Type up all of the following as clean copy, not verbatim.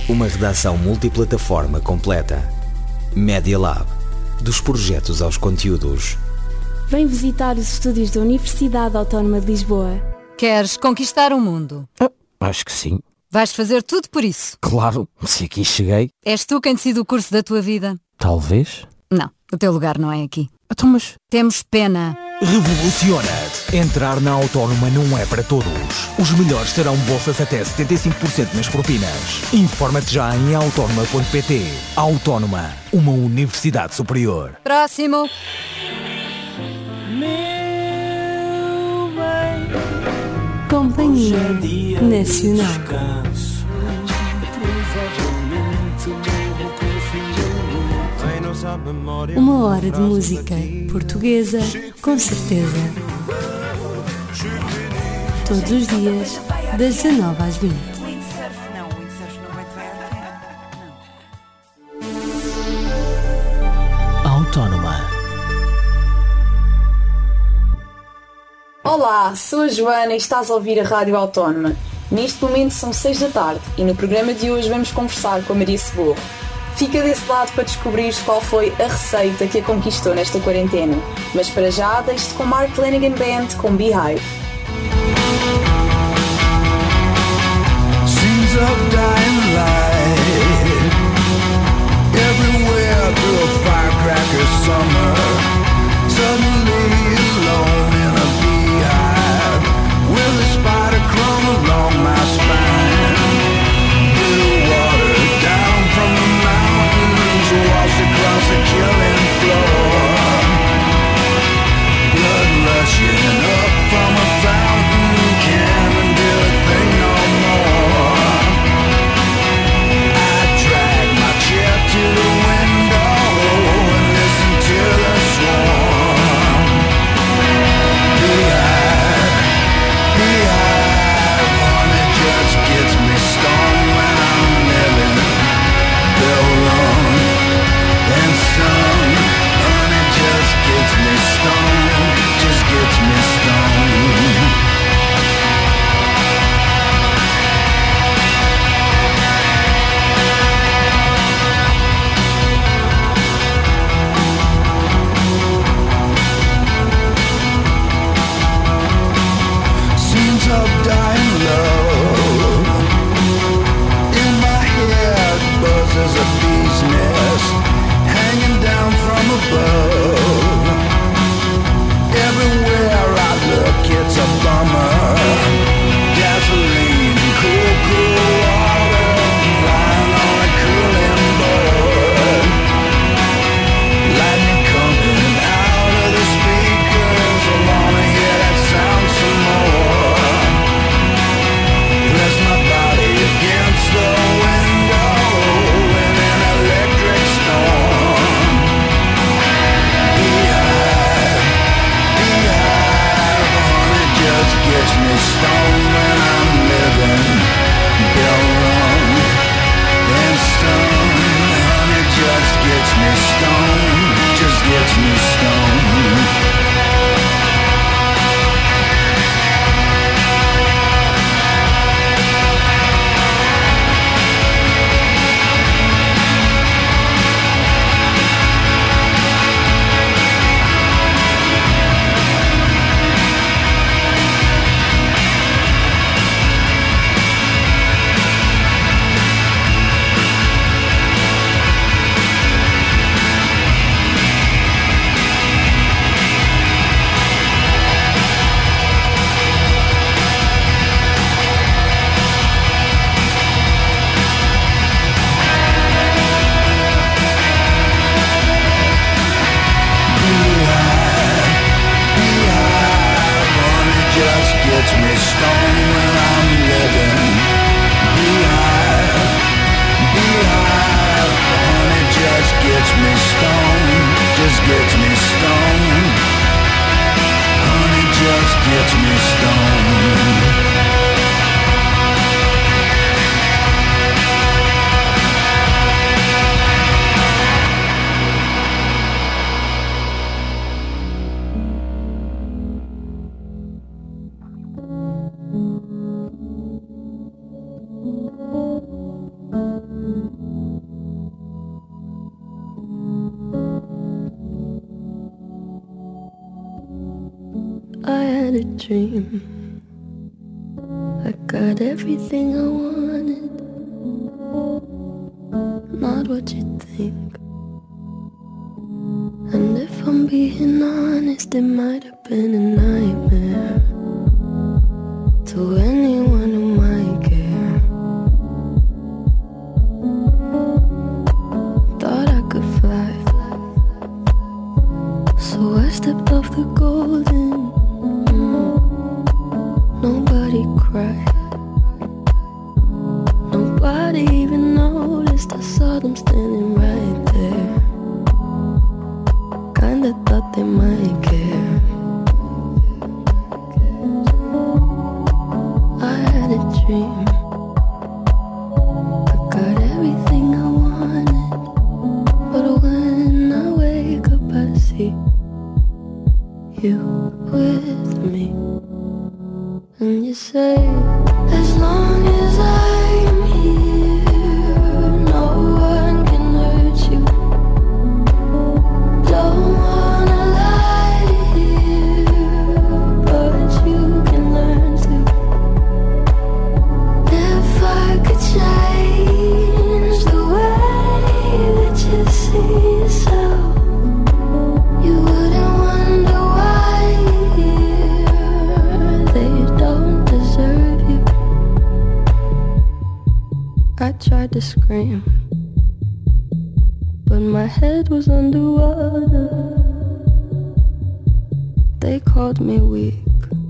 Uma redação multiplataforma completa. Media Lab. Dos projetos aos conteúdos. Vem visitar os estúdios da Universidade Autónoma de Lisboa. Queres conquistar o mundo? Acho que sim. Vais fazer tudo por isso? Claro, se aqui cheguei. És tu quem decide o curso da tua vida? Talvez. Não, o teu lugar não é aqui. Então, mas... Temos pena. Revoluciona-te. Entrar na Autónoma não é para todos. Os melhores terão bolsas até 75% nas propinas. Informa-te já em autónoma.pt. Autónoma, uma universidade superior. Próximo. Companhia Nacional. Uma hora de música portuguesa, com certeza. Todos os dias, das 19 às 20. Autónoma. Olá, sou a Joana e estás a ouvir a Rádio Autónoma. Neste momento são 6 da tarde e no programa de hoje vamos conversar com a Maria Cebola. Fica desse lado para descobrires qual foi a receita que a conquistou nesta quarentena. Mas para já, deixo-te com Mark Lanigan Band com Beehive. Scenes of dying light everywhere through a firecracker summer. Suddenly alone in a beehive with a spider crawling along my spine. Blue water down from the mountains washed across the killing floor. Blood rushing up from a fountain can't do a thing no more. I drag my chair to the window and listen to the swarm. Beehive, beehive, honey just gets me stoned when I'm living. They'll run and some, honey just gets me stoned, just gets me stoned. Scenes of dying love in my head buzzes a bee's nest hanging down from above. Everywhere I look it's a bummer. Gasoline and cool, cool water lying on a cooling board. Lightning coming out of the speakers. I wanna hear that sound some more. Press my body against the window in an electric storm. Beehive, beehive, honey just gets me stoned when I'm living. Bell rung and stoned, honey just gets me stoned, just gets me stoned. Gets me stoned when I'm living. Beehive, beehive, honey just gets me stoned, just gets me stoned. Honey just gets me stoned. a dream. I got everything I wanted, not what you think. And if I'm being honest, it might have been a nightmare to anyone who might care. Thought I could fly, so I stepped off the golden. Nobody cried, nobody even noticed. I saw them standing right there. Kinda thought they might care. I had a dream, I got everything I wanted, but when I wake up I see you with me. And you say, as long as I'm here, no one can hurt you. Don't wanna lie here, but you can learn to. If I could change the way that you see yourself, you wouldn't wonder why they don't deserve you. I tried to scream, but my head was underwater. They called me weak,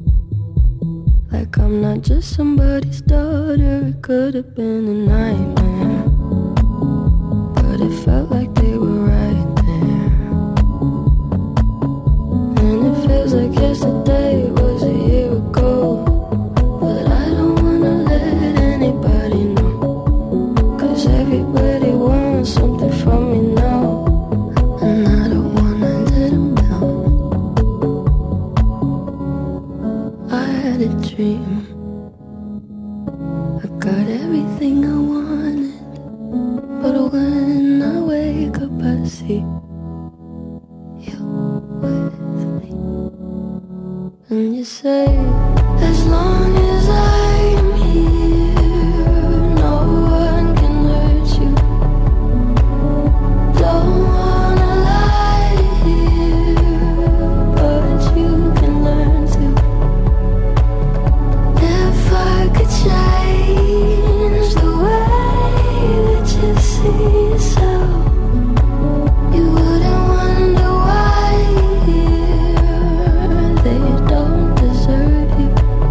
like I'm not just somebody's daughter. It could have been a nightmare, but it felt like they were right there. And it feels like yesterday was a year ago, but I don't wanna let anybody know, 'cause everybody wants something from me now, and I don't wanna let them down. I had a dream, I got everything I wanted, but when I wake up I see you with me. And you say, as long as I'm here, no one can hurt you. Don't wanna lie here, but you can learn to. If I could change the way that you see yourself, you wouldn't wonder why they don't deserve you.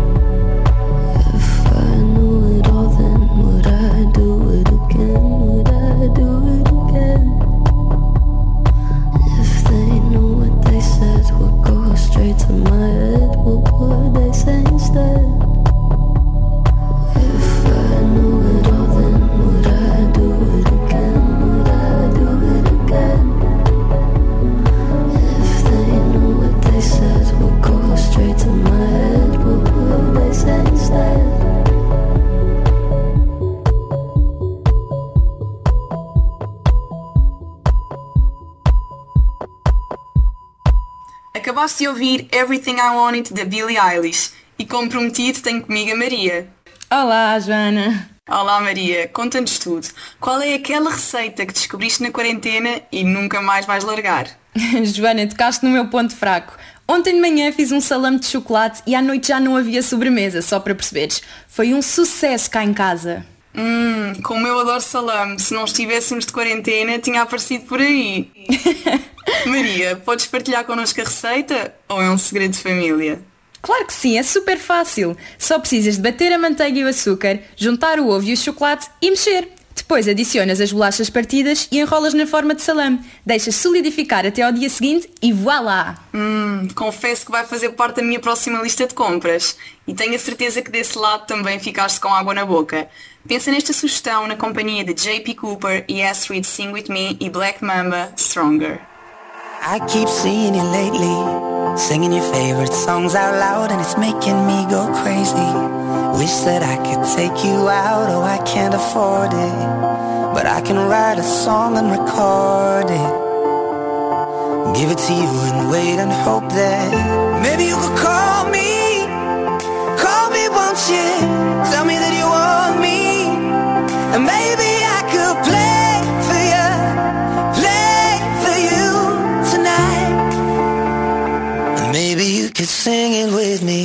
If I knew it all, then would I do it again? Would I do it again? If they knew what they said would go straight to my head, what would they say instead? If I knew it all, then would I do it again? Would I do it again? If they knew what they said would go straight to my head, what would they say instead? Acabaste de ouvir Everything I Wanted da Billie Eilish e, como prometido, tenho comigo a Maria. Olá, Joana. Olá Maria, conta-nos tudo. Qual é aquela receita que descobriste na quarentena e nunca mais vais largar? Joana, tocaste no meu ponto fraco. Ontem de manhã fiz um salame de chocolate e à noite já não havia sobremesa, só para perceberes. Foi um sucesso cá em casa. Como eu adoro salame, se não estivéssemos de quarentena tinha aparecido por aí. Maria, podes partilhar connosco a receita ou é um segredo de família? Claro que sim, é super fácil. Só precisas de bater a manteiga e o açúcar, juntar o ovo e o chocolate e mexer. Depois adicionas as bolachas partidas e enrolas na forma de salame. Deixas solidificar até ao dia seguinte e voilá! Confesso que vai fazer parte da minha próxima lista de compras. E tenho a certeza que desse lado também ficaste com água na boca. Pensa nesta sugestão na companhia de J.P. Cooper e Astrid Sing With Me e Black Mamba, Stronger. I keep seeing you lately, singing your favorite songs out loud, and it's making me go crazy. Wish that I could take you out, oh I can't afford it, but I can write a song and record it, give it to you and wait and hope that maybe you could call me you tell me that you want me? And maybe I could play for you tonight. And maybe you could sing it with me.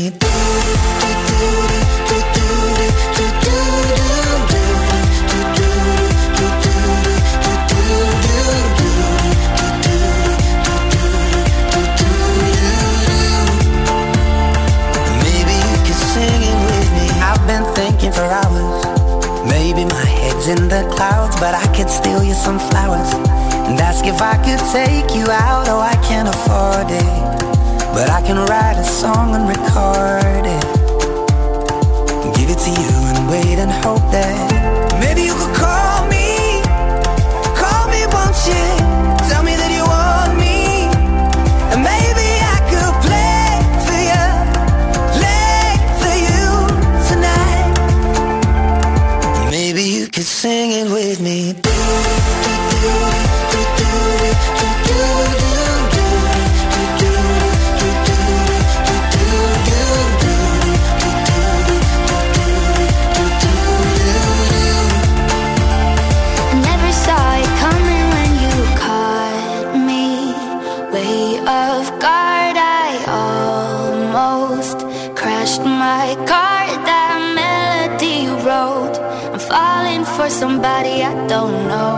For hours, maybe my head's in the clouds, but I could steal you some flowers and ask if I could take you out. Oh, I can't afford it, but I can write a song and record it, give it to you and wait and hope that maybe you could call me, won't you? Tell me that you want me, and maybe I could play for you tonight. Maybe you could sing it with me. Never saw it coming when you caught me way off guard. I almost crashed my car. That melody you wrote, I'm falling for somebody I don't know.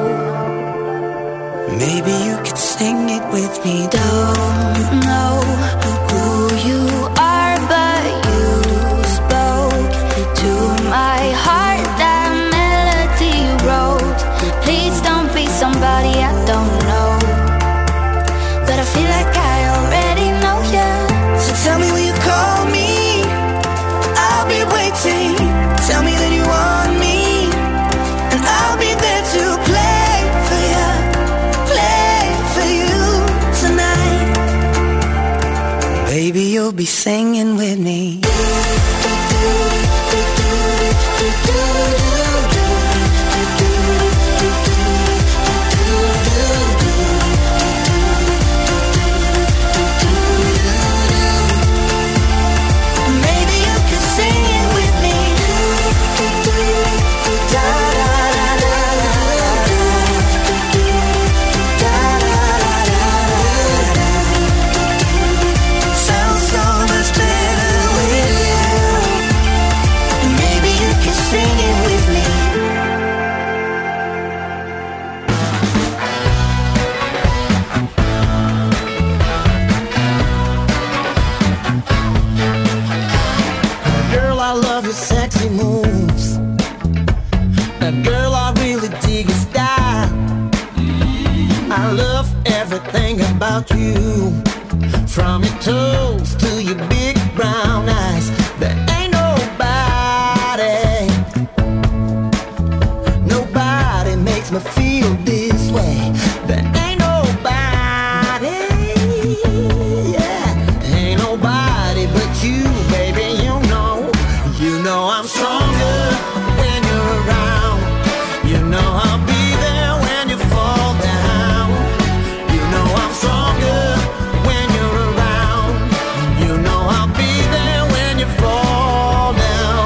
Maybe you could sing it with me. Don't know who you are, but you spoke to my heart. That melody you wrote, please don't be somebody I don't know. But I feel like I already know you. So tell me will you call me? I'll be waiting. Tell me that you want me, and I'll be there to play for you tonight. Baby, you'll be singing with me. Maybe you could sing it with me. Sounds so much better with you. Maybe you could sing it with me. Girl, I love your sexy moves. Girl, I really dig your style. I love everything about you, from your toes to your big brown eyes. There ain't nobody makes me feel this way. There ain't nobody, yeah, ain't nobody but you, baby. You know I'm stronger when you're around. You know I'll be there when you fall down. You know I'm stronger when you're around. You know I'll be there when you fall down.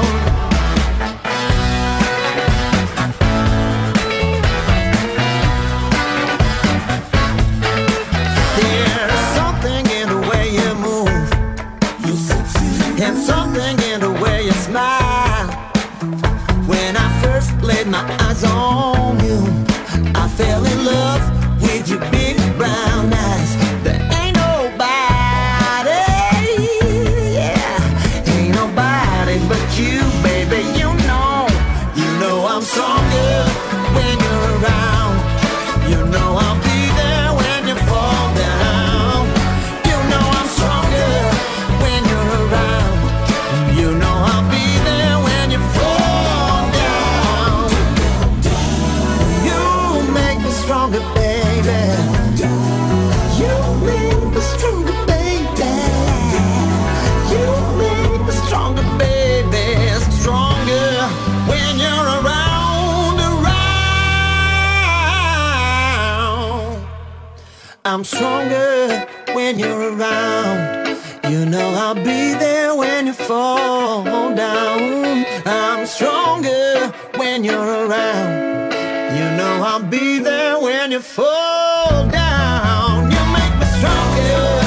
There's something in the way you move, and something in the way you smile. When I first laid my eyes on you, I fell in love with your big brown eyes. There ain't nobody, yeah, ain't nobody but you, baby. You know I'm stronger when you're around. You know I'll be there when you fall down. You know I'm stronger when you're around. You know I'll be there when you fall down. You make me stronger, baby. You make me stronger, baby. You make me stronger, baby. Stronger when you're around. I'm stronger when you're around. You know I'll be there when you fall down. I'm stronger when you're around. You know I'll be there when you fall down. You make me stronger.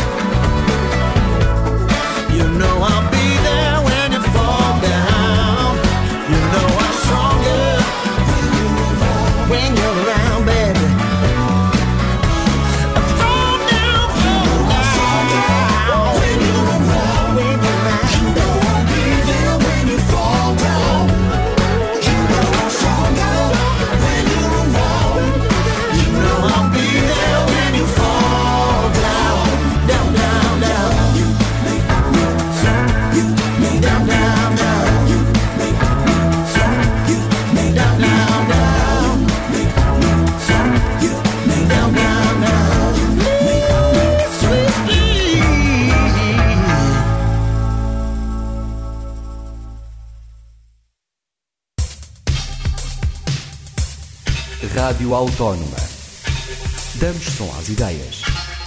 You know I'll be there when you fall down. You know I'm stronger when you're around, baby. Rádio Autónoma. Damos som às ideias.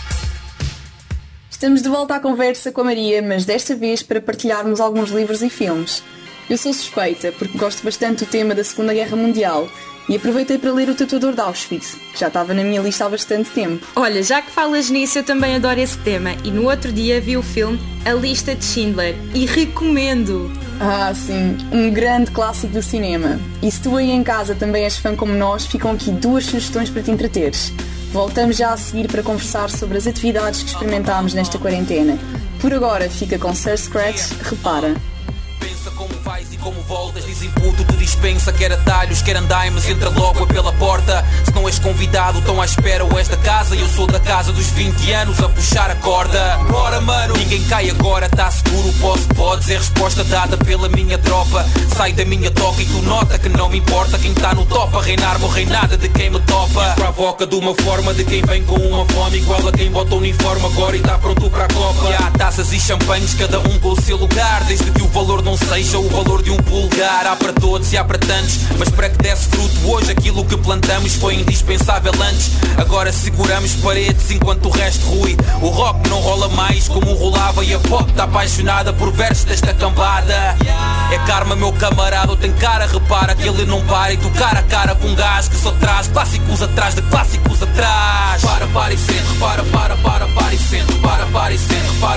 Estamos de volta à conversa com a Maria, mas desta vez para partilharmos alguns livros e filmes. Eu sou suspeita porque gosto bastante do tema da Segunda Guerra Mundial e aproveitei para ler O Tatuador de Auschwitz, que já estava na minha lista há bastante tempo. Olha, já que falas nisso, eu também adoro esse tema e no outro dia vi o filme A Lista de Schindler e recomendo! Ah, sim, um grande clássico do cinema. E se tu aí em casa também és fã como nós, ficam aqui 2 sugestões para te entreteres. Voltamos já a seguir para conversar sobre as atividades que experimentámos nesta quarentena. Por agora, fica com Sir Scratch, Repara. Como vais e como voltas, dizem puto, tu dispensa, quer atalhos, quer andaimes, entra logo pela porta. Se não és convidado, tão à espera ou és da casa. Eu sou da casa dos 20 anos a puxar a corda. Bora mano, ninguém cai agora, tá seguro, podes, é resposta dada pela minha tropa. Sai da minha toca e tu nota que não me importa quem tá no top a reinar, morrei nada de quem me topa. Isso provoca de uma forma de quem vem com uma fome igual a quem bota o uniforme agora e tá pronto para a copa. E há taças e champanhes, cada um com o seu lugar, desde que o valor não seja o valor de um pulgar. Há para todos e há para tantos, mas para que desse fruto hoje aquilo que plantamos foi indispensável antes. Agora seguramos paredes enquanto o resto rui. O rock não rola mais como rolava e a pop está apaixonada por versos desta cambada. É karma meu camarada, ou tem cara, repara que ele não para e tu cara a cara com um gajo que só traz clássicos atrás de clássicos atrás. Para e sente, para e sente, para e sente, para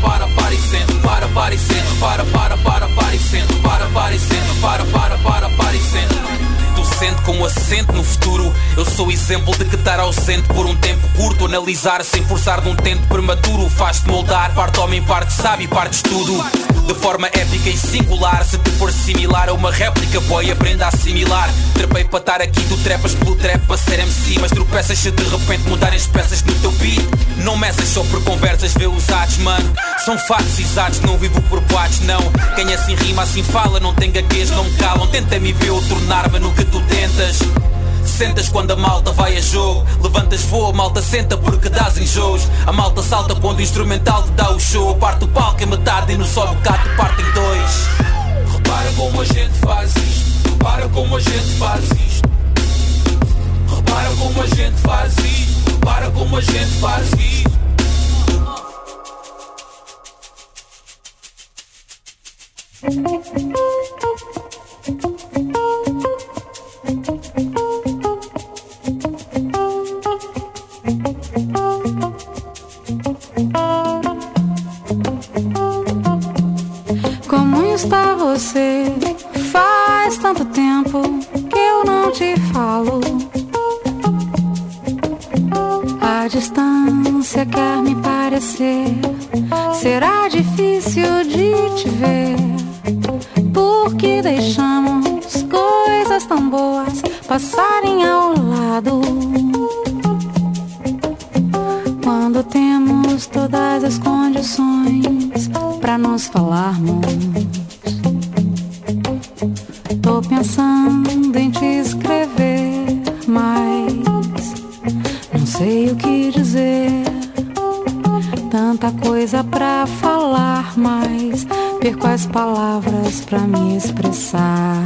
e sente, para e sente, para e sente, para e sente, para e sente. Tu sente com assento no futuro. Eu sou exemplo de que estar ausente por um tempo curto, analisar sem forçar de um tempo prematuro, faz-te moldar, parte homem, parte sábio, parte estudo. De forma épica e singular, se te for similar a uma réplica, boy, aprenda a assimilar. Trepei para estar aqui, tu trepas pelo trap para ser MC, mas tropeças se de repente mudarem as peças no teu beat. Não meças só por conversas, vê os atos, mano. São factos exatos, não vivo por boatos, não. Quem assim rima, assim fala, não tem gaguez, não me calam. Tenta-me ver ou tornar-me no que tu tentas. Sentas quando a malta vai a jogo, levantas voo, a malta senta porque dás enjoos. A malta salta quando o instrumental te dá o show. Parte o palco em metade e no só bocado parte em 2. Repara como a gente faz isto, repara como a gente faz isto. Repara como a gente faz isto, repara como a gente faz isto. Como está você? Faz tanto tempo que eu não te falo. A distância quer me parecer. Será difícil de te ver, porque deixamos coisas tão boas passarem ao lado. Quando temos todas as condições pra nos falarmos, tô pensando em te escrever, mas não sei o que dizer. Tanta coisa pra falar, mas perco as palavras pra me expressar.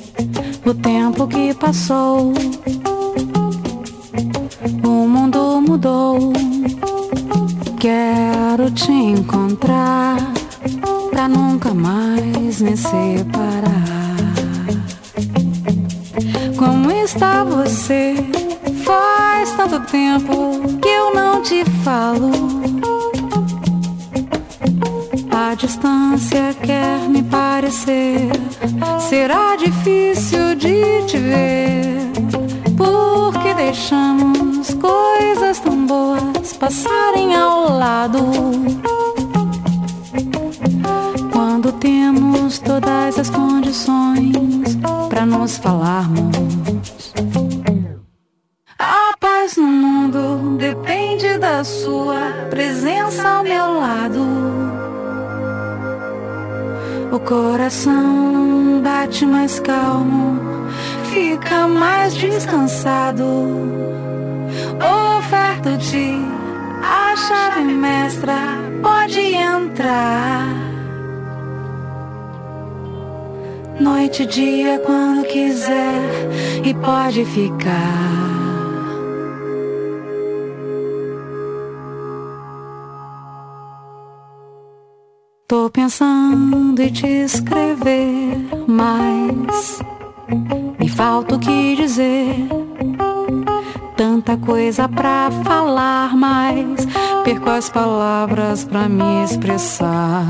O tempo que passou, o mundo mudou. mudou. Quero te encontrar pra nunca mais me separar. Como está você? Faz tanto tempo que eu não te falo. A distância quer me parecer. Será difícil de te ver, porque deixamos coisas tão boas passarem ao lado. Quando temos todas as condições pra nos falarmos. A paz no mundo depende da sua presença ao meu lado. O coração bate mais calmo, fica mais descansado. Oferto-te a chave mestra, pode entrar. Noite e dia quando quiser e pode ficar. Tô pensando em te escrever, mas me falta o que dizer. Tanta coisa pra falar, mas perco as palavras pra me expressar.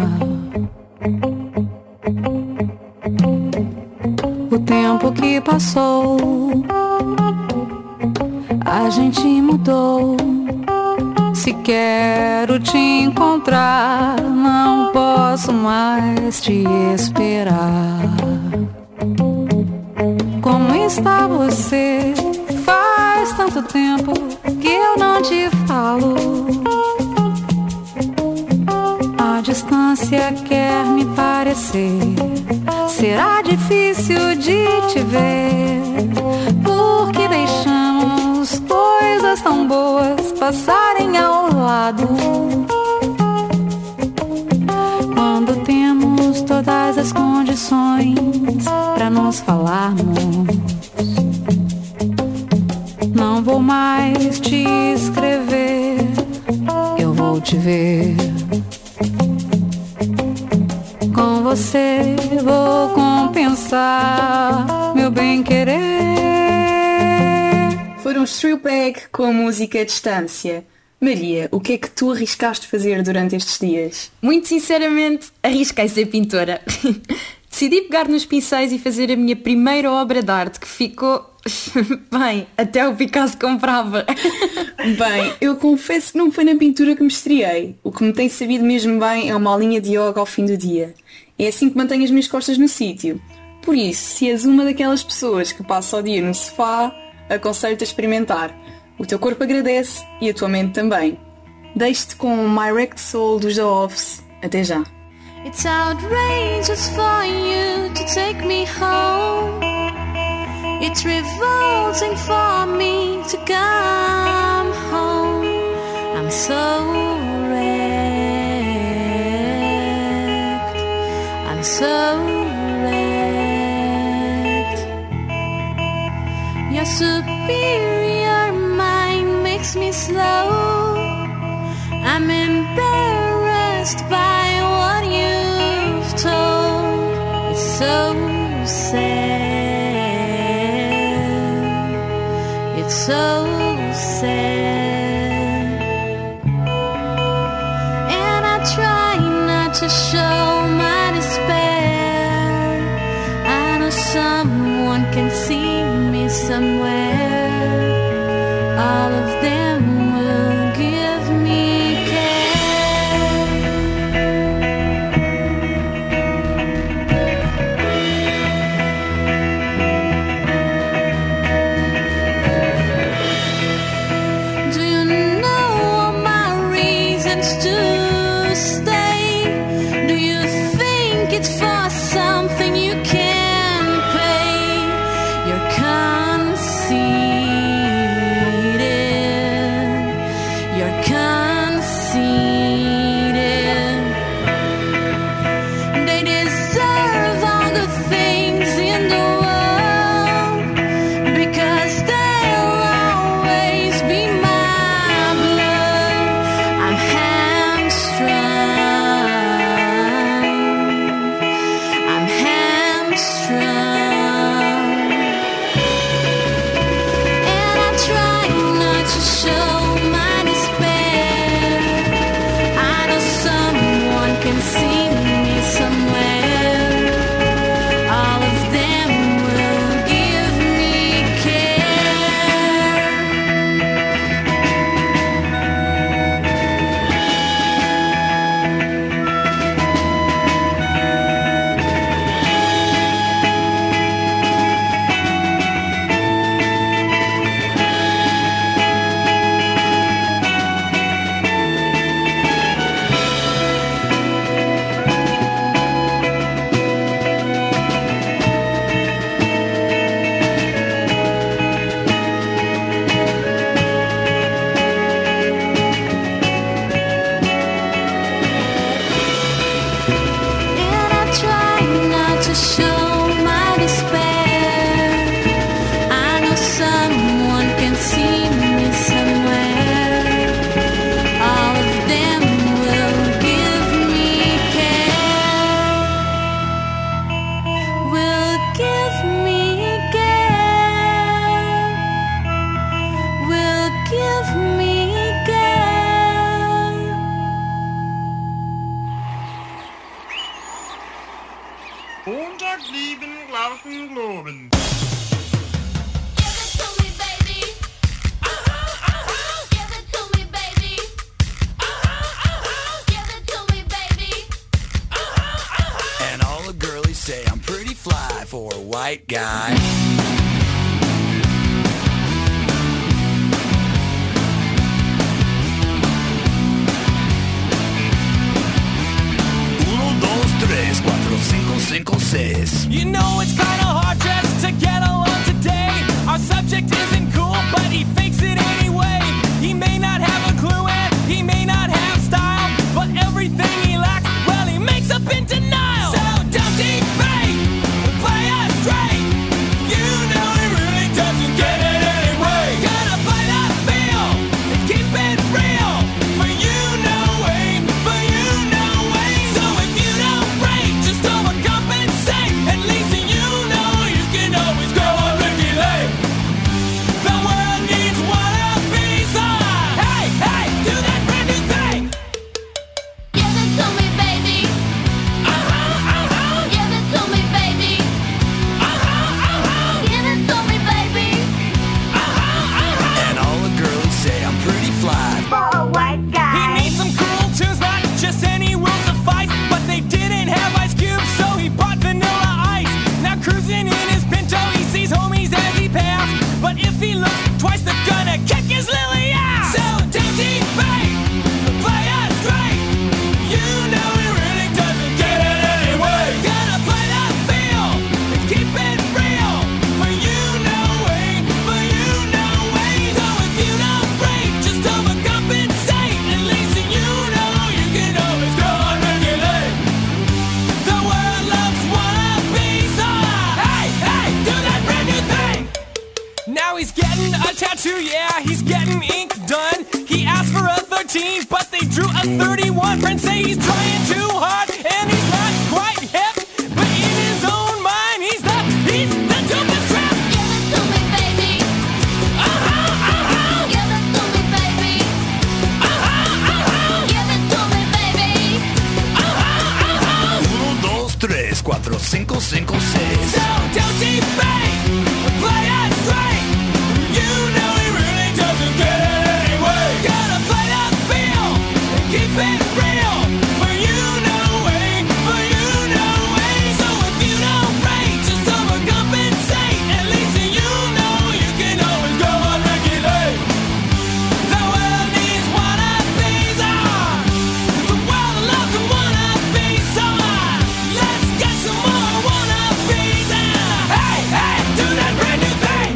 O tempo que passou, a gente mudou. Se quero te encontrar, não posso mais te esperar. Como está você? Faz tanto tempo que eu não te falo. A distância quer me parecer. Será difícil de te ver, porque deixamos coisas tão boas passarem ao lado. Quando temos todas as condições pra nos falarmos. Não vou mais te escrever, eu vou te ver. Com você vou compensar meu bem-querer. Foram os Trio Bag com a música Distância. Maria, o que é que tu arriscaste fazer durante estes dias? Muito sinceramente, arrisquei ser pintora. Decidi pegar nos pincéis e fazer a minha primeira obra de arte, que ficou... Bem, até o Picasso comprava. Bem, eu confesso que não foi na pintura que me estreiei. O que me tem sabido mesmo bem é uma aulinha de yoga ao fim do dia. É assim que mantenho as minhas costas no sítio. Por isso, se és uma daquelas pessoas que passa o dia no sofá, aconselho-te a experimentar. O teu corpo agradece e a tua mente também. Deixo-te com My Wrecked Soul dos The Offs. Até já. It's outrageous for you to take me home. It's revolting for me to come home. I'm so wrecked. I'm so wrecked. Your superior mind makes me slow. I'm embarrassed by what you've told. It's so sad. It's so sad. And I try not to show my despair. I know someone can see me somewhere. All of them will give me to stay. Do you think it's for something you can pay? You're conceited. Globen. Say I'm pretty fly for a white guy. Uno, dos, tres, cuatro, cinco, cinco, seis. You know it's kinda hard just to get along today. Our subject isn't cool, but he fakes it anyway. He may not have a clue and he may not have style, but everything he lacks, well, he makes up in denial. So don't debate, play us straight. You know he really doesn't get it anyway. Gotta play that feel and keep it real. For you know way, for you know way. So if you don't break, just overcompensate. At least you know you can always go on Ricky Lake. The world needs one of these. Hey, hey, do that brand new thing. Give it to me, baby. Give it to me, baby. Give it to me, baby. And all the girlies say I'm pretty fly For a white guy. He needs some cool tunes, not just any will suffice. But they didn't have Ice Cube, so he bought Vanilla Ice. Now cruising in his Pinto, he sees homies as he passed. But if he looks twice, they're gonna kick his lily ass. So don't debate, play us straight. You know he really doesn't get it anyway. Gotta play that feel and keep it real. For you know way, for you know way. So if you don't break, just overcompensate. At least you know you can always go on regulate. The world loves wannabes. Hey, hey, do that brand new thing. Now he's getting a tattoo, yeah, he's getting ink done. He asked for a 13, but they drew a 31. Friends say he's trying too hard, and he's not quite hip. But in his own mind, he's the dopest trap. Give it to me, baby. Give it to me, baby. Give it to me, baby. Uno, dos, tres, cuatro, cinco, cinco, seis. So don't debate, play us straight. You know he really doesn't get it anyway. Gotta play that feel and keep it real. For you know way, for you know way. So if you don't break, just overcompensate. At least you know you can always go on regulate. The world needs wannabes. The world loves wannabes. So let's get some more wannabes. Hey, hey, do that brand new thing.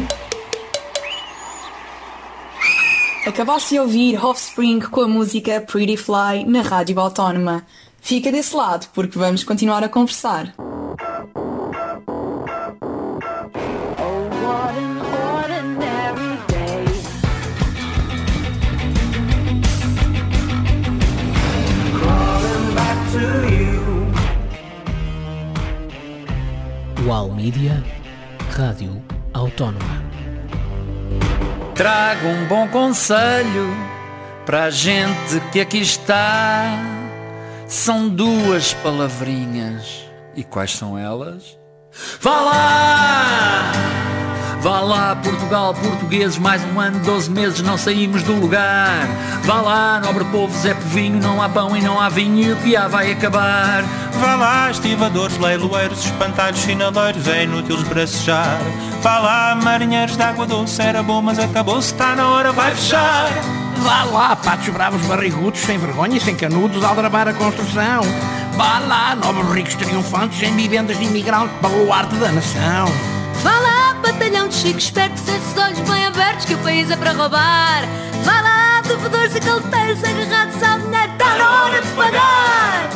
Acabaste de ouvir Offspring com a música Pretty Fly na Rádio Autónoma. Fica desse lado porque vamos continuar a conversar. UAL Mídia, Rádio Autónoma. Trago um bom conselho para a gente que aqui está. São duas palavrinhas. E quais são elas? Vá lá! Vá lá, Portugal, portugueses, mais um ano, 12 meses, não saímos do lugar. Vá lá, nobre povo, Zé Povinho, não há pão e não há vinho e o que há vai acabar. Vá lá, estivadores, leiloeiros, espantalhos, sinaleiros, é inútil esbracejar. Vá lá, marinheiros de água doce, era bom mas acabou-se, está na hora, vai fechar. Vá lá, patos bravos barrigudos, sem vergonha e sem canudos, aldrabar a construção. Vá lá, nobres ricos triunfantes, em vivendas de imigrante, baluarte da nação. Vá lá, batalhão de chicos espertos, esses olhos bem abertos que o país é para roubar. Vá lá, devedores e calteiros agarrados ao dinheiro, está na hora de pagar.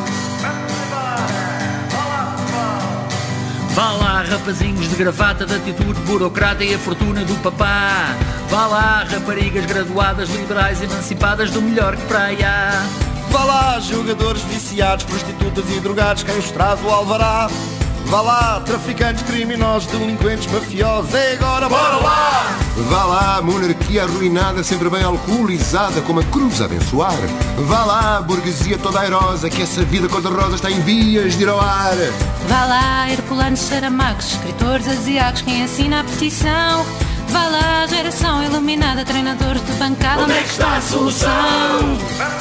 Vá lá, rapazinhos de gravata, de atitude burocrata e a fortuna do papá. Vá lá, raparigas graduadas, liberais, emancipadas, do melhor que praia. Vá lá, jogadores viciados, prostitutas e drogados, quem os traz o alvará. Vá lá, traficantes, criminosos, delinquentes, mafiosos, é agora, bora lá! Vá lá, monarquia arruinada, sempre bem alcoolizada, como a cruz a abençoar. Vá lá, burguesia toda airosa, que essa vida cor-de-rosa está em vias de ir ao ar. Vá lá, herculanos saramacos, escritores asiáticos, quem assina a petição. Vá lá, geração iluminada, treinadores de bancada. Onde é que está a solução?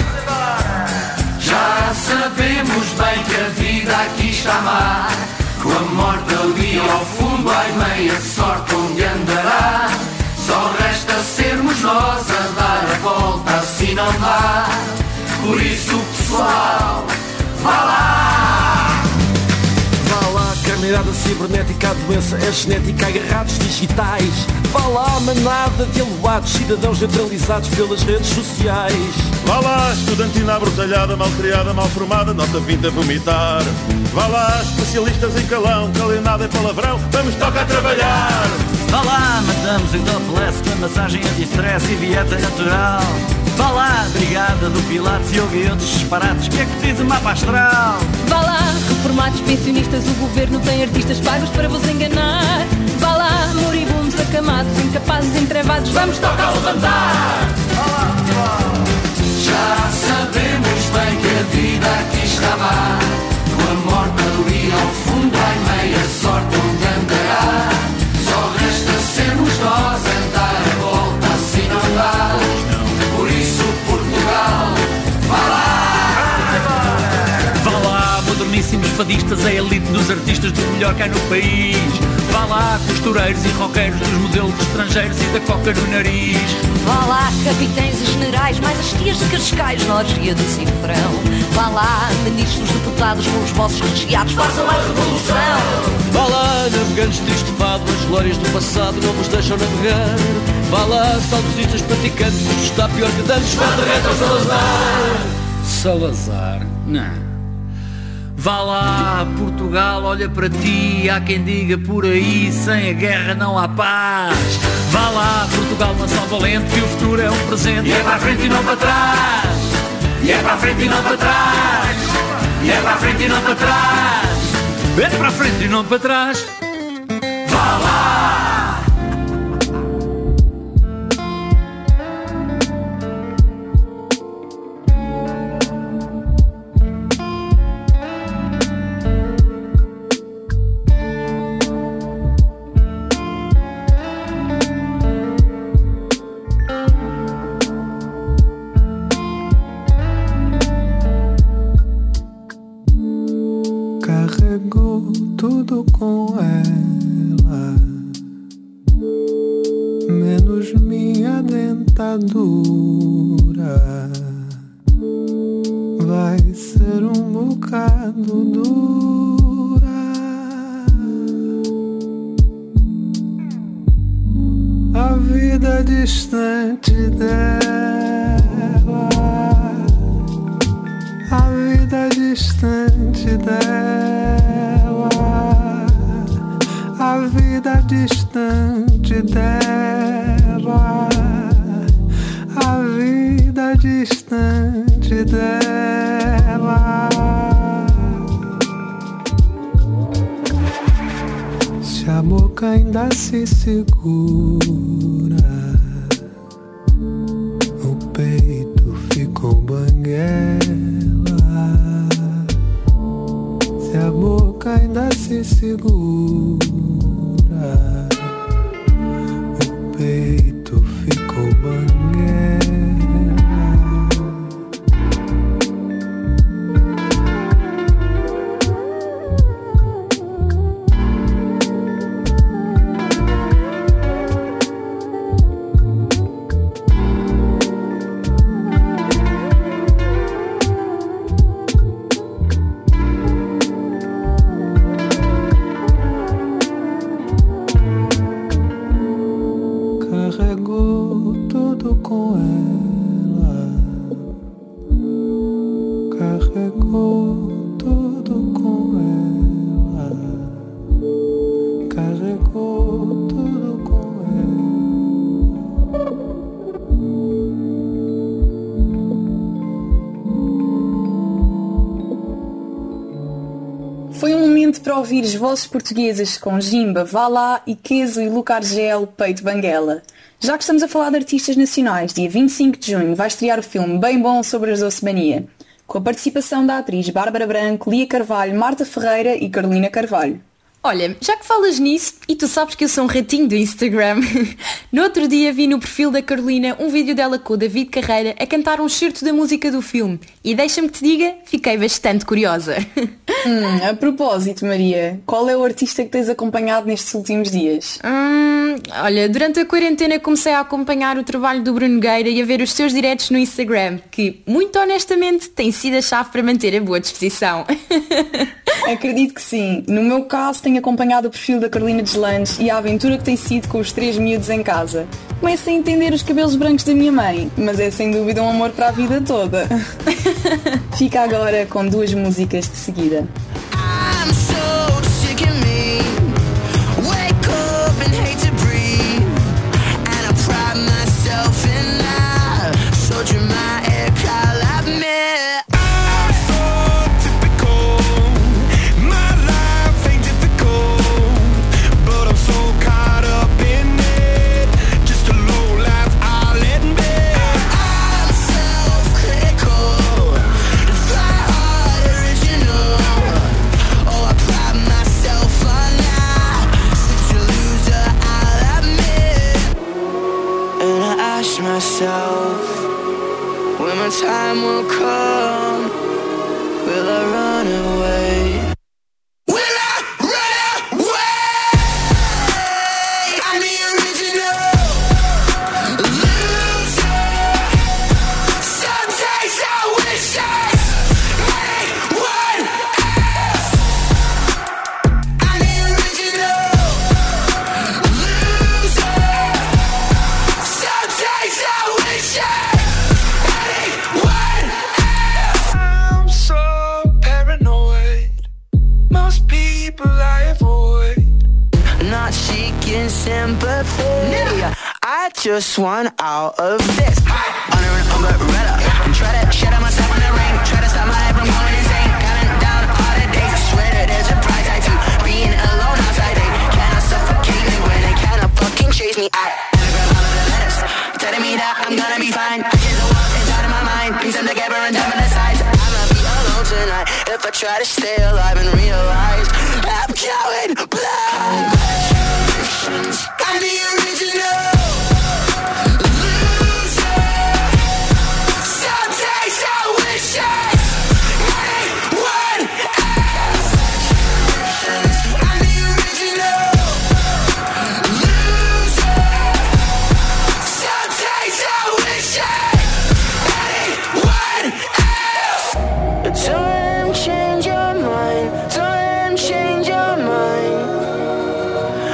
Já sabemos bem que a vida aqui está má. Com a morte ali ao fundo, ai meia sorte onde andará. Só resta sermos nós a dar a volta, assim não dá. Por isso, pessoal, vá lá! Vá lá, carneirada cibernética, a doença é genética, agarrados digitais. Vá lá, manada de aluados, cidadãos neutralizados pelas redes sociais. Vá lá, estudantina abrutalhada, mal criada, mal formada, nota 20 a vomitar. Vá lá, especialistas em calão, calenada e palavrão, vamos tocar a trabalhar. Vá lá, mandamos em topless, da massagem anti-stress e dieta natural. Vá lá, brigada do Pilates, yoga e outros disparates, que é que diz o mapa astral? Vá lá, reformados, pensionistas, o governo tem artistas pagos para vos enganar. Vá lá, moribundos, acamados, incapazes, entrevados, vamos tocar a levantar. Já sabemos bem que a vida aqui está má. Com a morte ali ao fundo, ai meia sorte onde andará. Só resta sermos nós a dar a volta, assim não dá. Por isso Portugal, vá lá! Vá lá, moderníssimos fadistas, a elite dos artistas do melhor que há no país. Vá lá, costureiros e roqueiros dos modelos estrangeiros e da coca no nariz. Vá lá, capitães e generais, mais as tias de Cascais na orgia do cifrão. Vá lá, ministros, deputados, com os vossos recheados, façam a revolução. Vá lá, navegantes de estupado, as glórias do passado não vos deixam navegar. Vá lá, saudosistas praticantes, isto está pior que dantes, volta retro Salazar. Salazar? Não. Vá lá, Portugal, olha para ti, há quem diga por aí, sem a guerra não há paz. Vá lá, Portugal, nação valente, que o futuro é um presente. E é para a frente e não para trás. E é para a frente e não para trás. E é para a frente e não para trás. É para a frente e não para trás. Vá lá! Carregou tudo com ela, menos minha dentadura. Vai ser um bocado dura. A vida distante dela, a vida distante dela, a vida distante dela, a vida distante dela. Se a boca ainda se segura, o peito ficou banguela. Se a boca ainda se segura, o peito ficou banguela. Carregou tudo com ela, carregou tudo com ela, carregou tudo com Foi um momento para ouvires vozes portuguesas com Jimba, Vá Lá e Keso e Luca Argel, Peito Banguela. Já que estamos a falar de artistas nacionais, dia 25 de junho vai estrear o filme Bem Bom sobre a Doce-Mania, com a participação da atriz Bárbara Branco, Lia Carvalho, Marta Ferreira e Carolina Carvalho. Olha, já que falas nisso, e tu sabes que eu sou um ratinho do Instagram, no outro dia vi no perfil da Carolina um vídeo dela com o David Carreira a cantar um excerto da música do filme. E deixa-me que te diga, fiquei bastante curiosa. A propósito, Maria, qual é o artista que tens acompanhado nestes últimos dias? Olha, durante a quarentena comecei a acompanhar o trabalho do Bruno Nogueira e a ver os seus diretos no Instagram, que, muito honestamente, tem sido a chave para manter a boa disposição. Acredito que sim. No meu caso, tenho acompanhado o perfil da Carolina Deslandes e a aventura que tem sido com os 3 miúdos em casa. Começo a entender os cabelos brancos da minha mãe, mas é sem dúvida um amor para a vida toda. Fica agora com 2 músicas de seguida. When my time will come, will I run away? Will I run away? I'm the original loser. Some days I wish I had anyone else. I'm the original loser. Some days I wish I sympathy. I just want out of this. Under an umbrella, and try to shut out myself in the rain. Try to stop my life from going insane. Counting down all the days. I swear that there's a price I do. Being alone outside, they cannot suffocate me when they cannot fucking chase me. I grab all of the letters, telling me that I'm gonna be fine. I hear the walls inside of my mind, piece them together and dump in the sides. I'ma be alone tonight if I try to stay alive and realize I'm going blind. I'm the original loser. Some days I wish I had anyone else. I'm the original loser. Some days I wish I had anyone else. Don't change your mind. Don't change your mind.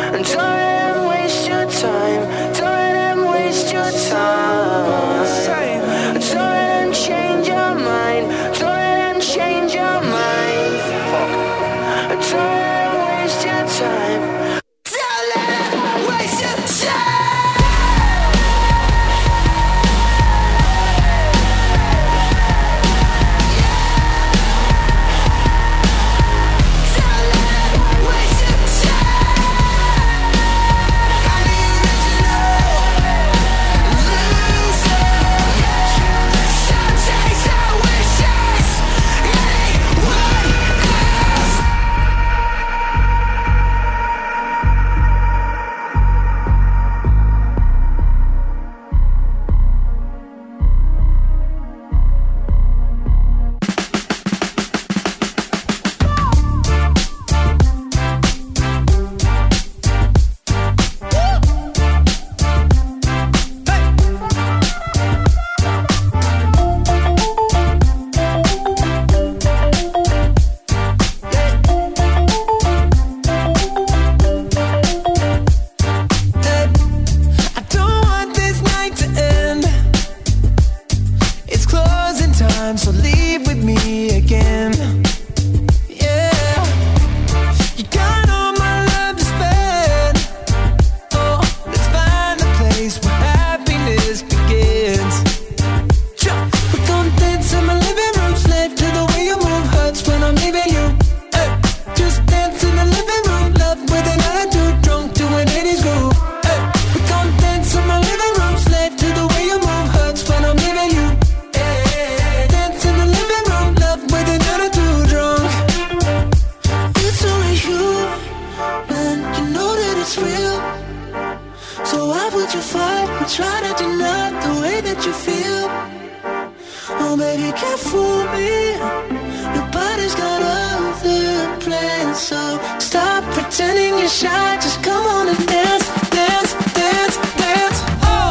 why would you fight or try to deny the way that you feel? Oh baby, can't fool me. Nobody's got other plans, so stop pretending you're shy. Just come on and dance, dance, dance, dance.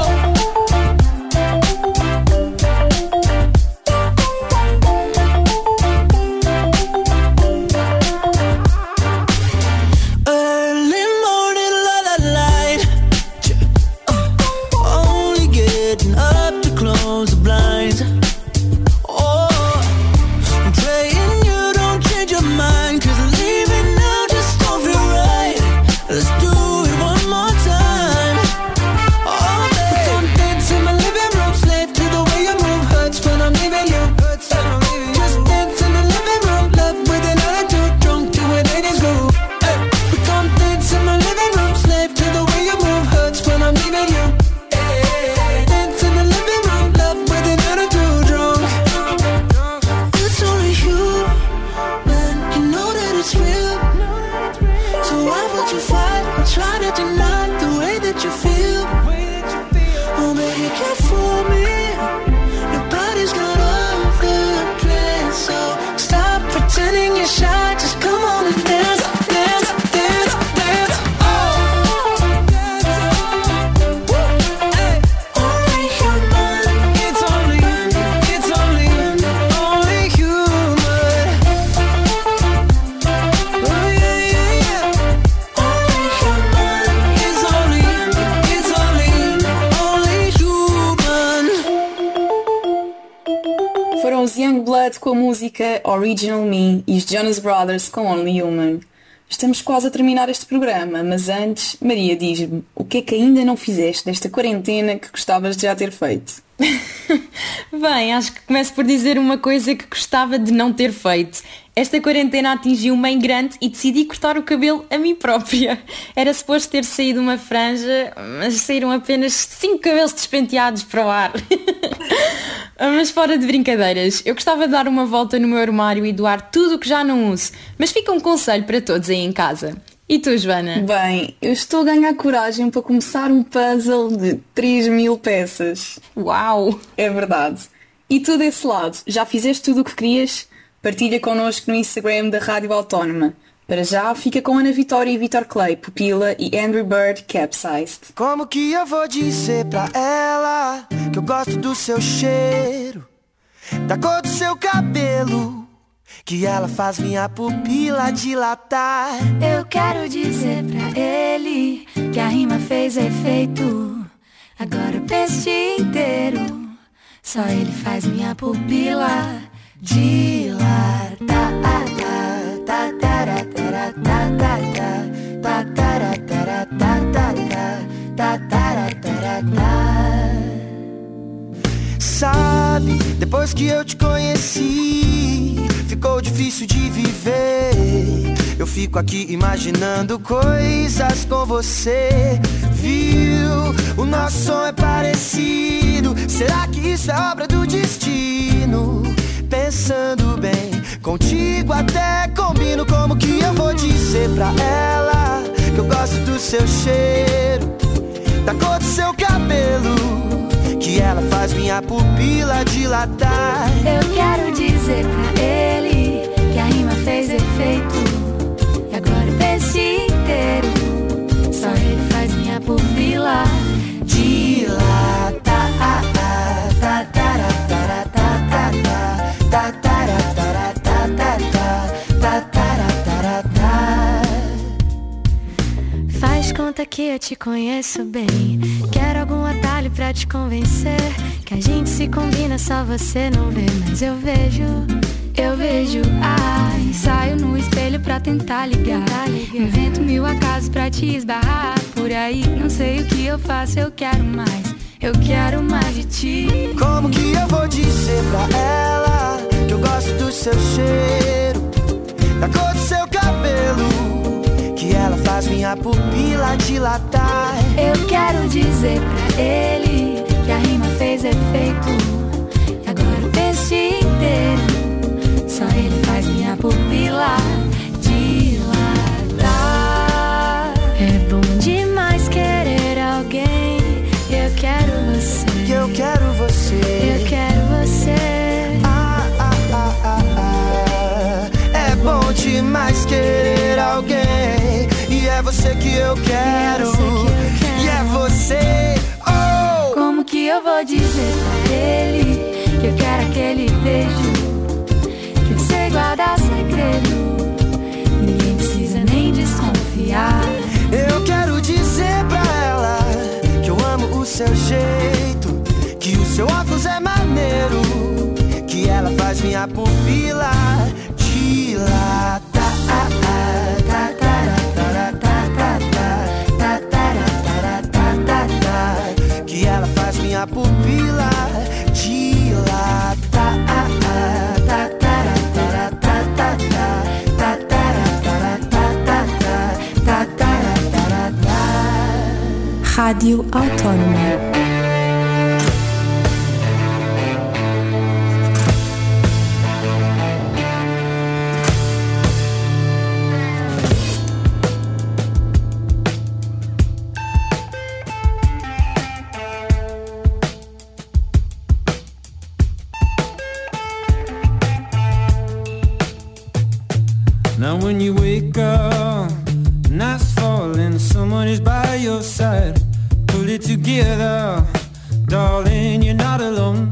Com a música Original Me e os Jonas Brothers com Only Human. Estamos quase a terminar este programa, mas antes, Maria, diz-me, o que é que ainda não fizeste desta quarentena que gostavas de já ter feito? Bem, acho que começo por dizer uma coisa que gostava de não ter feito. Esta quarentena atingiu-me em grande e decidi cortar o cabelo a mim própria. Era suposto ter saído uma franja, mas saíram apenas 5 cabelos despenteados para o ar. Mas fora de brincadeiras, eu gostava de dar uma volta no meu armário e doar tudo o que já não uso. Mas fica um conselho para todos aí em casa. E tu, Joana? Bem, eu estou a ganhar coragem para começar um puzzle de 3.000 peças. Uau! É verdade. E tu desse lado, já fizeste tudo o que querias? Partilha connosco no Instagram da Rádio Autónoma. Para já, fica com Ana Vitória e Vitor Clay, Pupila e Andrew Bird, Capsized. Como que eu vou dizer pra ela que eu gosto do seu cheiro, da cor do seu cabelo, que ela faz minha pupila dilatar? Eu quero dizer pra ele que a rima fez efeito. Agora o peixe inteiro, só ele faz minha pupila dilatar. Sabe, depois que eu te conheci, ficou difícil de viver. Eu fico aqui imaginando coisas com você. Viu, o nosso som é parecido. Será que isso é obra do destino? Pensando bem, contigo até combino. Como que eu vou dizer pra ela que eu gosto do seu cheiro, da cor do seu cabelo, que ela faz minha pupila dilatar? Eu quero dizer pra ele que a rima fez efeito. E agora o peixe inteiro, só ele faz minha pupila dilatar. Faz conta que eu te conheço bem. Quero algum atalho pra te convencer que a gente se combina, só você não vê. Mas eu vejo, ai, saio no espelho pra tentar ligar. Invento 1000 acasos pra te esbarrar por aí. Não sei o que eu faço, eu quero mais de ti. Como que eu vou dizer pra ela que eu gosto do seu cheiro, da cor do seu cabelo, que ela faz minha pupila dilatar? Eu quero dizer pra ele que a rima fez efeito. E agora o peixe inteiro, só ele faz minha pupila dilatar. É bom demais querer alguém eu quero. E é você. Oh! Como que eu vou dizer pra ele que eu quero aquele beijo, que eu sei guardar segredo, ninguém precisa nem desconfiar. Eu quero dizer pra ela que eu amo o seu jeito, que o seu óculos é maneiro, que ela faz minha pupila dilatar. Que ela faz minha pupila dilatar. Rádio Autónoma. Now when you wake up, night's falling, someone is by your side. Pull it together, darling, you're not alone.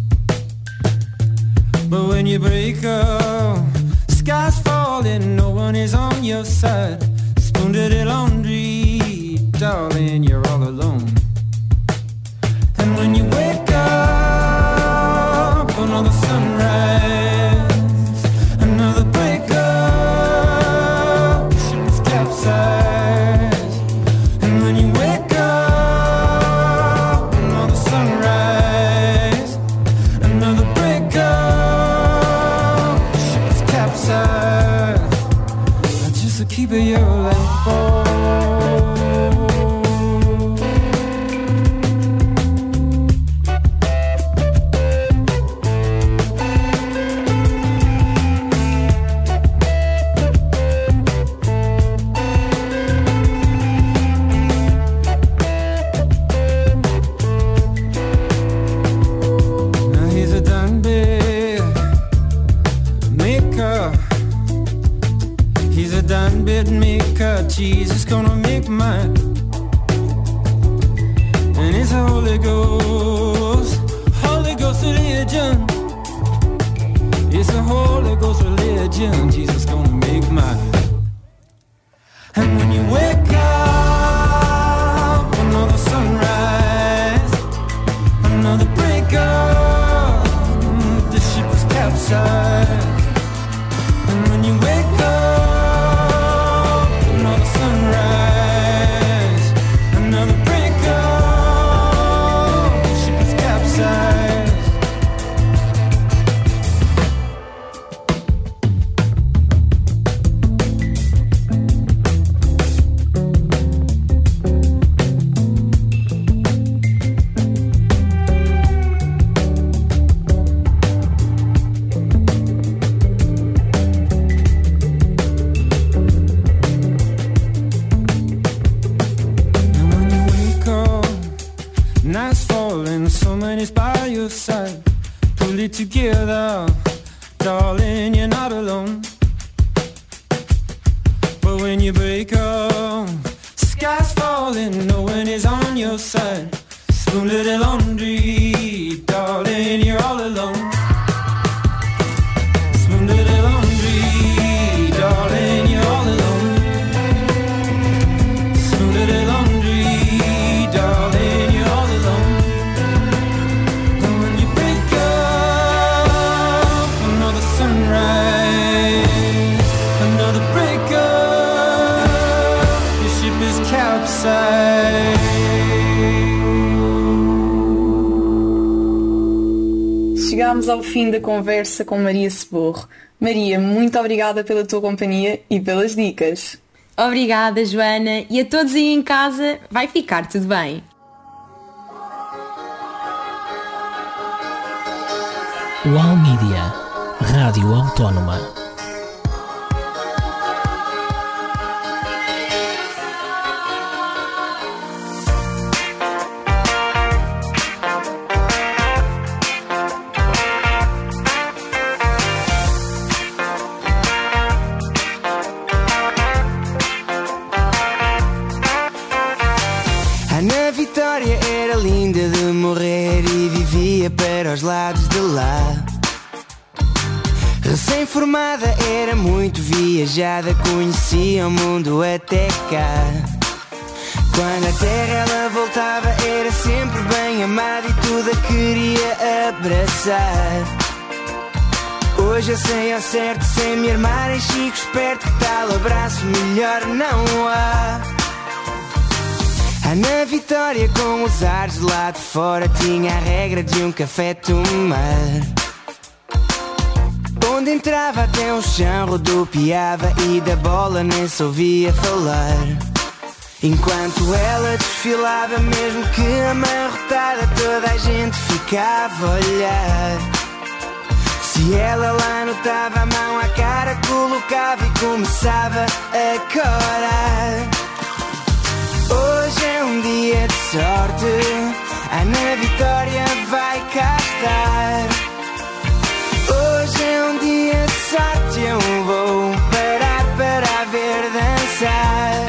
But when you break up, sky's falling, no one is on your side. Spoon dirty laundry, darling, you're all alone. And when you wake up, another sunrise, another breakup, ship is capsized. And when you wake up, another sunrise, another breakup, ship is capsized. Just to keep it your life on. Jesus gonna make mine. And it's a Holy Ghost religion. It's a Holy Ghost religion. Jesus gonna make mine. And when you wake up, another sunrise, another breakup, the ship is capsized. And when you wake up, sunrise, another breakup, the ship is capsized. Night's falling, someone is by your side. Pull it together, darling, you're not alone. But when you break up, sky's falling, no one is on your side. Spoon little laundry, darling, you're all alone. Spoon little laundry, darling, you're all alone. Spoon little laundry, darling. Chegámos ao fim da conversa com Maria Seborro. Maria, muito obrigada pela tua companhia e pelas dicas. Obrigada, Joana, e a todos aí em casa, vai ficar tudo bem. UAL Mídia, Rádio Autónoma. Ana Vitória era linda de morrer e vivia para os lados de lá. Recém-formada era muito viajada, conhecia o mundo até cá. Quando a terra ela voltava era sempre bem amada e tudo a queria abraçar. Hoje eu sei ao certo, sem me armar em chico esperto, que tal abraço melhor não há. Ana Vitória com os ares lá de fora tinha a regra de um café tomar. Onde entrava até o chão rodopiava e da bola nem se ouvia falar. Enquanto ela desfilava, mesmo que amarrotada, toda a gente ficava a olhar. Se ela lá notava a mão à cara, colocava e começava a corar. Hoje é um dia de sorte, Ana Vitória vai cá estar. Hoje é um dia de sorte, eu vou parar para a ver dançar.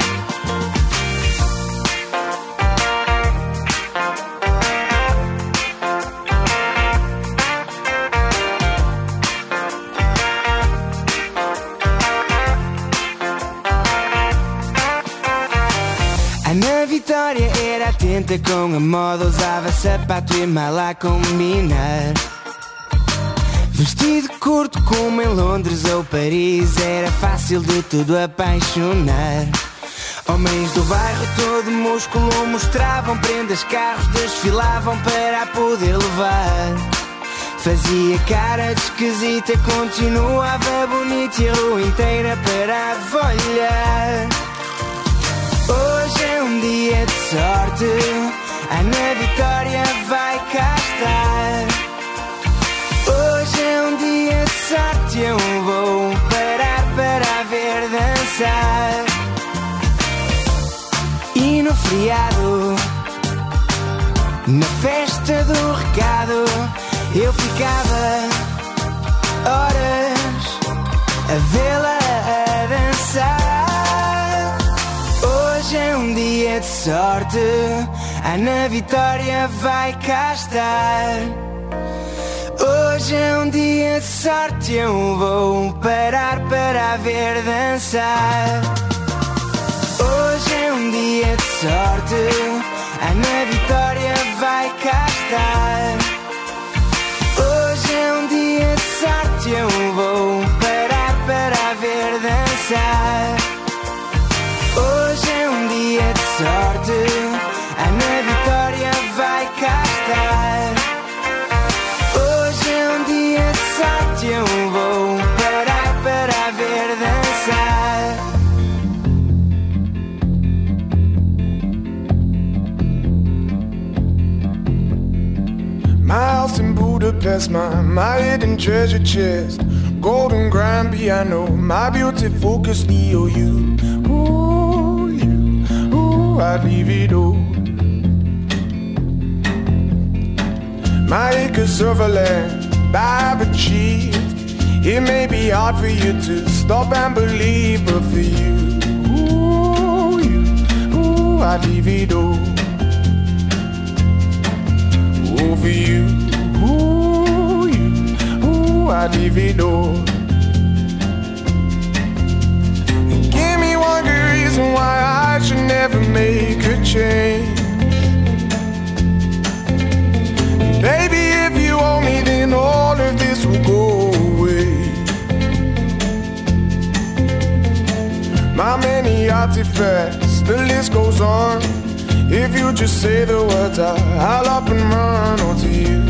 Ana Vitória era atenta com a moda, usava sapato e mala a combinar. Vestido curto como em Londres ou Paris, era fácil de tudo apaixonar. Homens do bairro todo músculo mostravam prendas, carros desfilavam para a poder levar. Fazia cara de esquisita, continuava bonita e a rua inteira parava a olhar. Hoje é um dia de sorte, Ana Vitória vai cá estar. Hoje é um dia de sorte, eu vou parar para a ver dançar. E no feriado, na festa do recado, eu ficava horas a vê-la a dançar. Hoje é um dia de sorte, Ana Vitória vai cá estar. Hoje é um dia de sorte, eu vou parar para a ver dançar. Hoje é um dia de sorte, Ana Vitória vai cá estar. Hoje é um dia de sorte, eu vou parar para a ver dançar. Hoje é um dia de sorte, Ana Vitória vai cá estar. Hoje é um dia de sorte, eu vou parar para ver dançar. My house in Budapest, my hidden treasure chest, golden grand piano, my beauty focus EOU. Ooh, you, ooh, I'd leave it all. My acres of land I've achieved. It may be hard for you to stop and believe, but for you, I'd leave it all. Oh, for you, I'd leave it all. Give me one good reason why I should never make a change. Baby, if you owe me, then all of this will go away. My many artifacts, the list goes on. If you just say the words, I'll up and run onto you.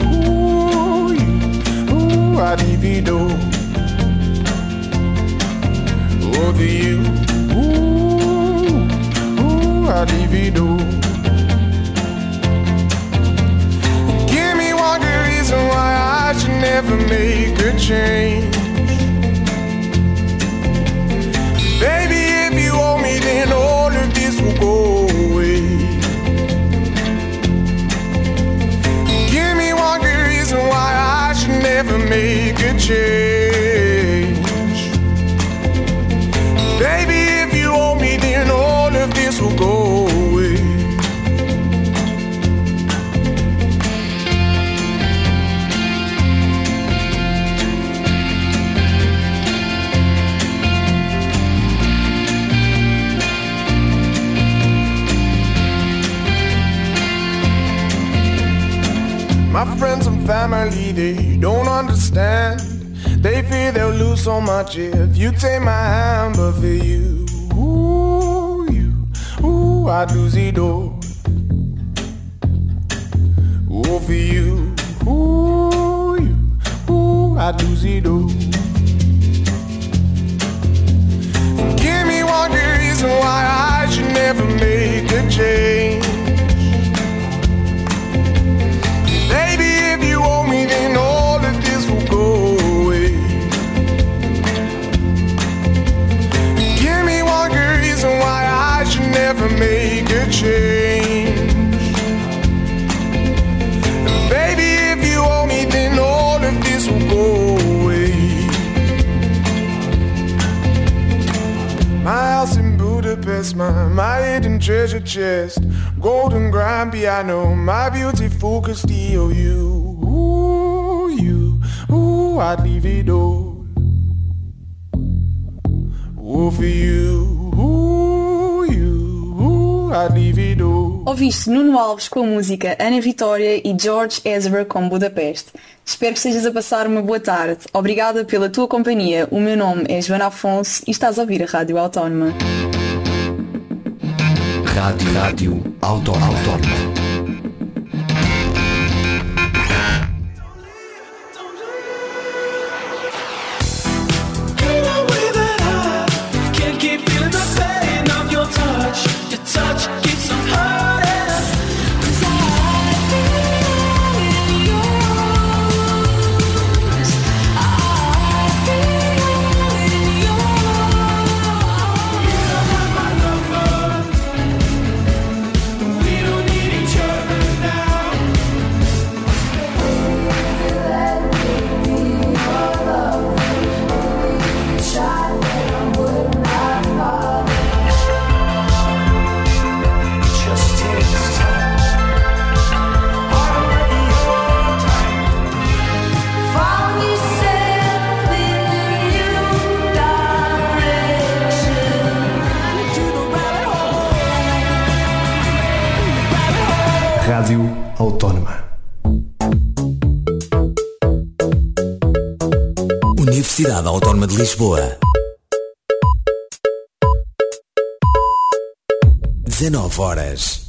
Ooh, I'd leave it all. Over you. Ooh, I'd leave it all. Why I should never make a change. Baby, if you owe me, then all of this will go away. Give me one good reason why I should never make a change. Baby, if you owe me, then all of this will go away. My friends and family, they don't understand. They fear they'll lose so much if you take my hand. But for you, I'd lose it all. Oh, for you, I'd lose it all. Give me one good reason why I should never make a change. Baby, if you owe me, then all of this will go away. Give me one good reason why I should never make a change. Baby, if you owe me, then all of this will go away. My house in Budapest, my hidden treasure chest, golden grand piano, my beautiful Castillo. I'd leave it all. Oh, for you, I'd leave it all. Ouviste Nuno Alves com a música Ana Vitória e George Ezra com Budapeste. Espero que estejas a passar uma boa tarde. Obrigada pela tua companhia. O meu nome é Joana Afonso e estás a ouvir a Rádio Autónoma. Rádio Autónoma. Rádio Autónoma. Universidade Autónoma de Lisboa. 19 horas.